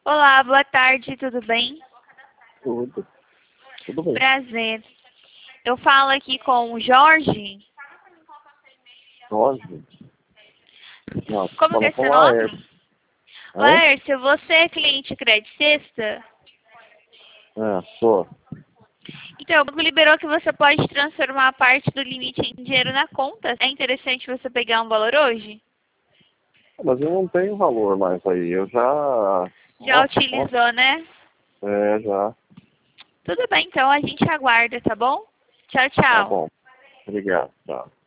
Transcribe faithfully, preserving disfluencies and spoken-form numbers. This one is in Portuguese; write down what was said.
Olá, boa tarde, tudo bem? Tudo. Tudo bem. Prazer. Eu falo aqui com o Jorge. Jorge? Não, Como que fala é com seu o nome? Laércio. É? Laércio, você é cliente Credit Sexta? É, sou. Então, o banco liberou que você pode transformar parte do limite em dinheiro na conta. É interessante você pegar um valor hoje? Mas eu não tenho valor mais aí. Eu já... Já Nossa, nossa. utilizou, né? É, já. Tudo bem, então a gente aguarda, tá bom? Tchau, Tá tchau. bom. Obrigado. Tchau.